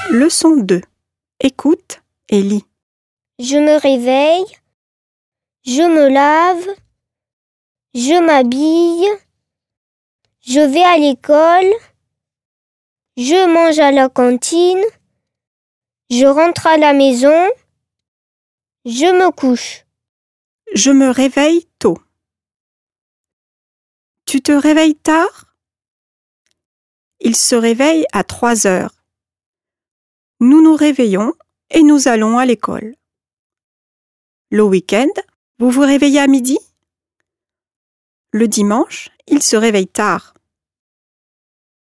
Leçon 2. Écoute et lis. Je me réveille, je me lave, je m'habille, je vais à l'école, je mange à la cantine, je rentre à la maison, je me couche. Je me réveille tôt. Tu te réveilles tard? Il se réveille à 3 heures. Nous nous réveillons et nous allons à l'école. Le week-end, vous vous réveillez à midi? Le dimanche, il se réveille tard.